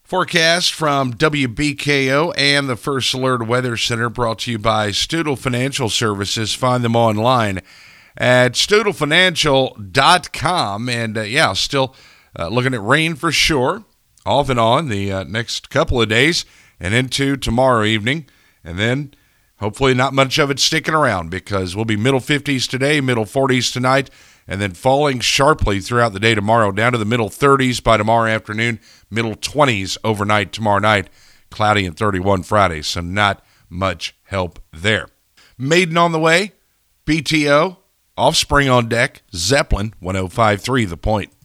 Forecast from WBKO and the First Alert Weather Center, brought to you by Studel Financial Services. Find them online at studelfinancial.com. And still looking at rain for sure, off and on the next couple of days and into tomorrow evening. And then hopefully not much of it sticking around, because we'll be middle 50s today, middle 40s tonight, and then falling sharply throughout the day tomorrow, down to the middle 30s by tomorrow afternoon, middle 20s overnight tomorrow night, cloudy and 31 Friday, so not much help there. Maiden on the way, BTO, Offspring on deck, Zeppelin, 105.3 The Point.